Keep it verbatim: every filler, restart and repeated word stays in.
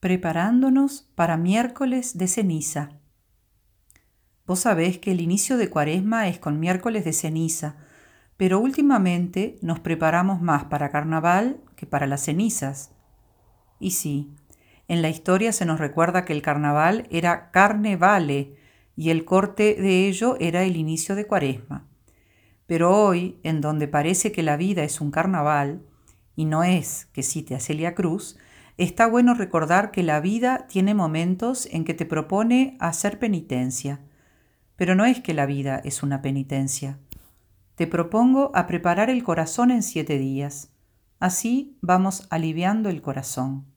Preparándonos para miércoles de ceniza. Vos sabés que el inicio de Cuaresma es con miércoles de ceniza, pero últimamente nos preparamos más para carnaval que para las cenizas. Y sí, en la historia se nos recuerda que el carnaval era carne vale y el corte de ello era el inicio de Cuaresma. Pero hoy, en donde parece que la vida es un carnaval, y no es que cite a Celia Cruz, está bueno recordar que la vida tiene momentos en que te propone hacer penitencia. Pero no es que la vida es una penitencia. Te propongo a preparar el corazón en siete días. Así vamos aliviando el corazón.